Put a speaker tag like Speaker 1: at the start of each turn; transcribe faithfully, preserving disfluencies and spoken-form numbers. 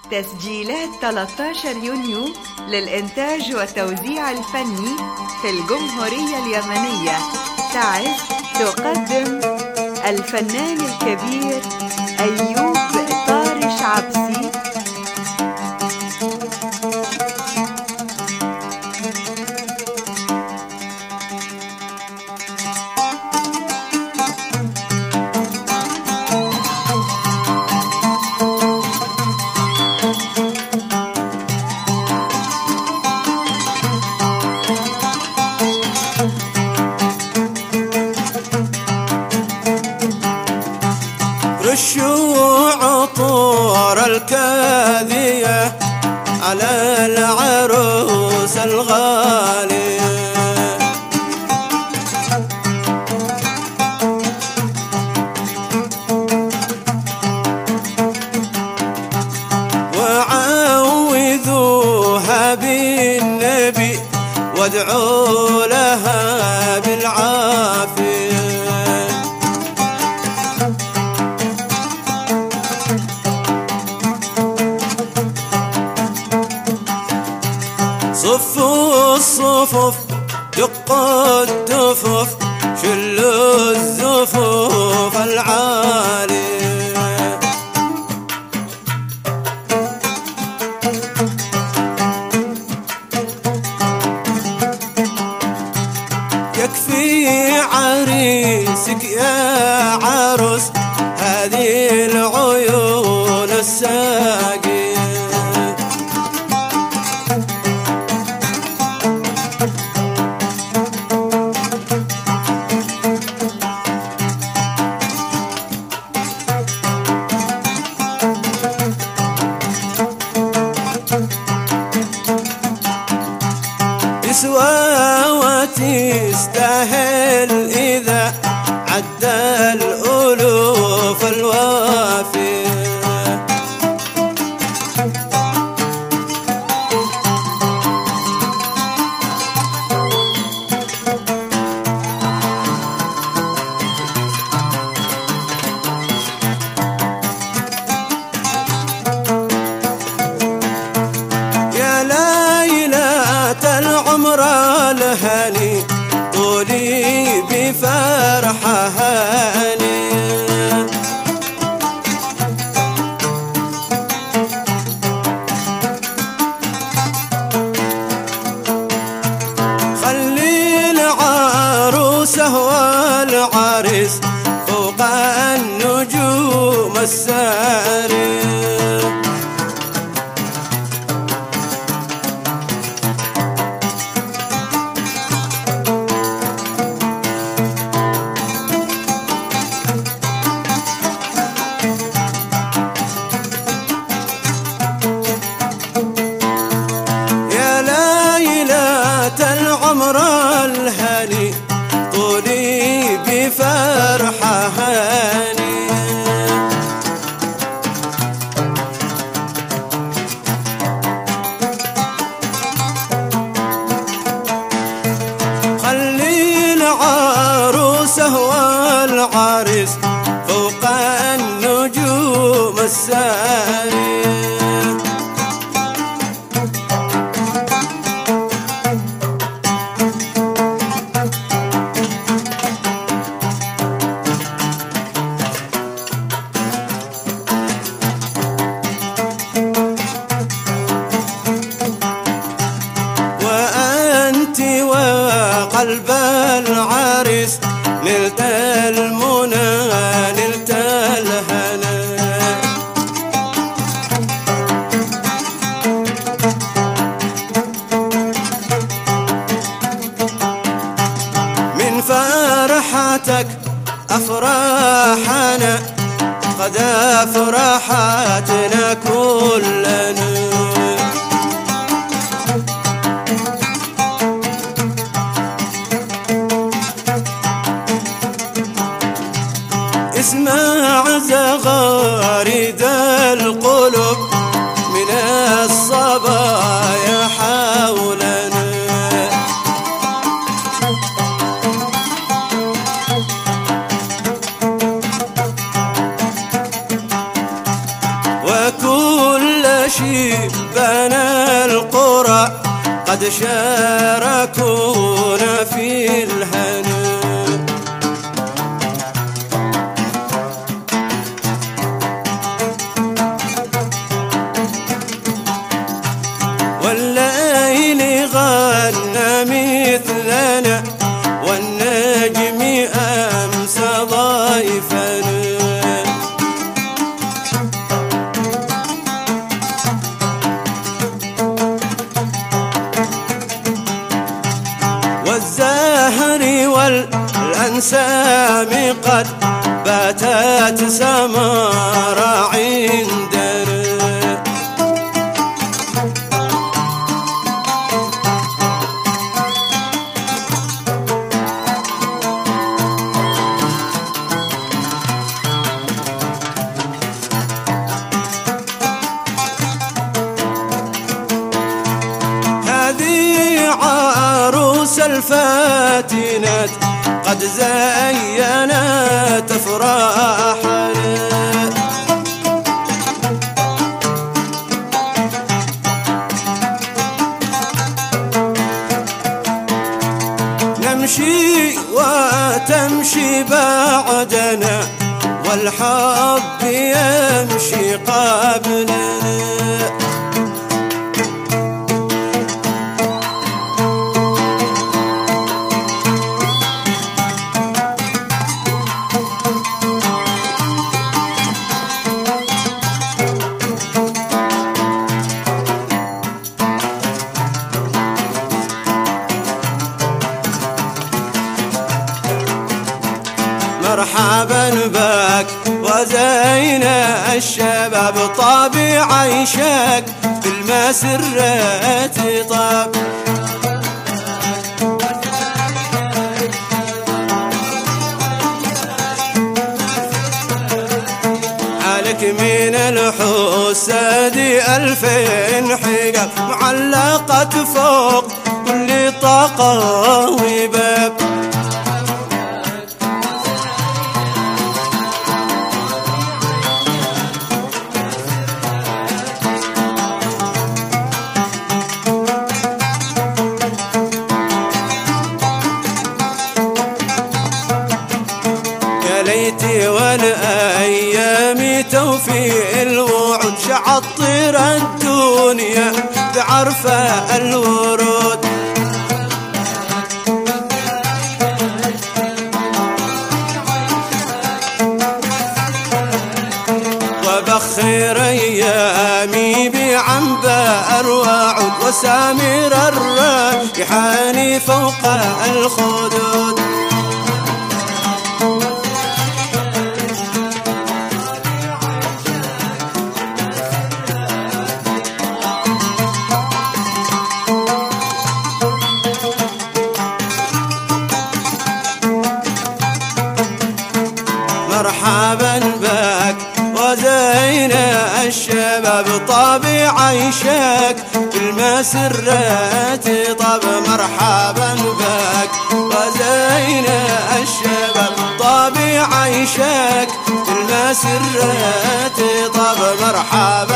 Speaker 1: تسجيلات ثلاثة عشر يونيو للإنتاج والتوزيع الفني في الجمهورية اليمنية. تعز تقدم الفنان الكبير أيوب طارش عبسي.
Speaker 2: رشوا عطور الكاذية على العروس الغالية، وعوذوها بالنبي وادعوا لها بالعافية. صفوا الصفوف دقوا الدفوف شلوا الزفوف العالية، يكفي عريسك يا عروس هذه العيون الساقية. تسوى وتستاهل إذا عدى الألوف الوافية، يا ليلة العمر الهني طولي بفرحة هانية، خلي العروسة والعريس فوق النجوم السارية، العمر الهني طولي بفرحة هانية، خلي العروسة والعريس فوق النجوم السارية، وقلب العريس نلت المنى نلت الهنا، من فرحتك أفراحنا قد أفرحتنا كلنا، اسمع زغاريد القلوب من الصبايا حولنا، شيبان القرى قد شاركونا في الهنا. والليل غنى مثلنا والنجم أمسى ضيفنا. والزهر والأنسام قد باتت سمارا عندنا. عروس الفاتنات قد زينت أفراحنا. نمشي وتمشي بعدنا والحب يمشي قبلنا. مرحبا بك وزين الشباب طابع عيشك بالمسرات طاب. عليك من الحساد ألفين حجاب معلقة فوق كل طاقة وباب. ليتي والأيام توفي الوعود شعطر الدنيا بعرفة الورود. وبخير أيامي بعنباء وعود وسامر الريحان فوق الخدود. مرحبا بك وزين الشباب طابع عيشك بالمسرات طاب. مرحبا بك وزين الشباب طابع عيشك بالمسرات طاب. مرحبا